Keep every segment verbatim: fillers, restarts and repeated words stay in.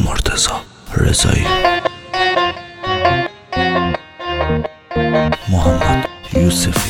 مرتضی رضایی، محمد یوسفی.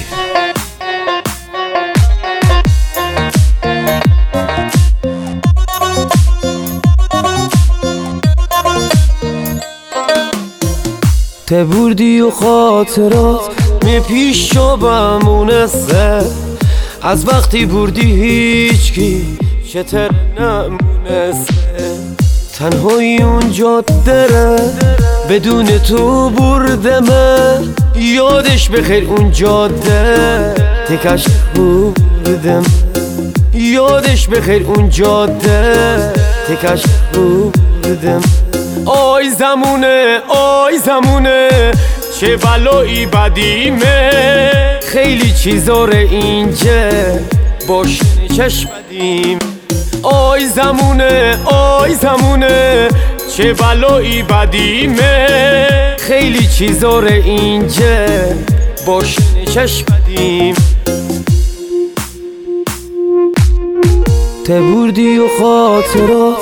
ته بردی و خاطرات می پیش شو بمونسته، از وقتی بردی هیچکی چطور نمونسته. تنهایی اون جاده ره بدون تو بردمه، یادش بخیر اون جاده تکش بردم، یادش بخیر اون جاده تکش بردم. آی زمونه آی زمونه چه بلایی بدیمه، خیلی چیزا رو اینجا باش چشم بدیم. آی زمونه آی زمونه چه بلایی بدیمه، خیلی چیزا رو اینجا باش چشم بدیم. ته بردی و خاطرات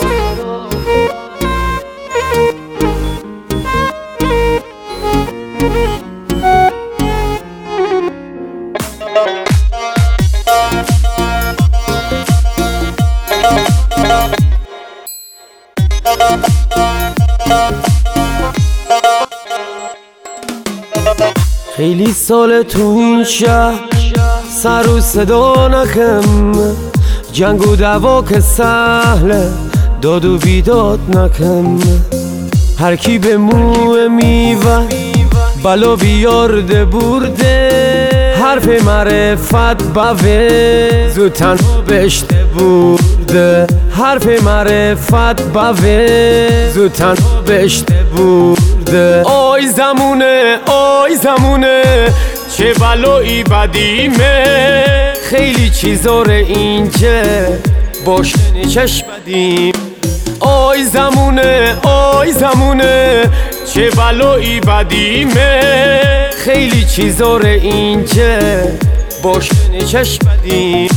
خیلی سال تو این شهر سر و صدا نکم، جنگ و دعوا که سهله داد و بیداد نکم. هر کی به موه میوه بلا بیارده برده، حرف معرفت باوه زود تنها بشته برده، حرف معرفت باوه زود تنها بشته برده. آی زمونه آی زمونه چه بلایی بدیمه، خیلی چیزا رو اینجا باش چشم بدیم. آی زمونه آی زمونه چه بلایی بدیمه، خیلی چیزا رو اینجا باش چشم بدیم.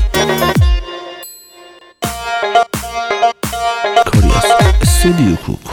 کاری از استودیو کوک.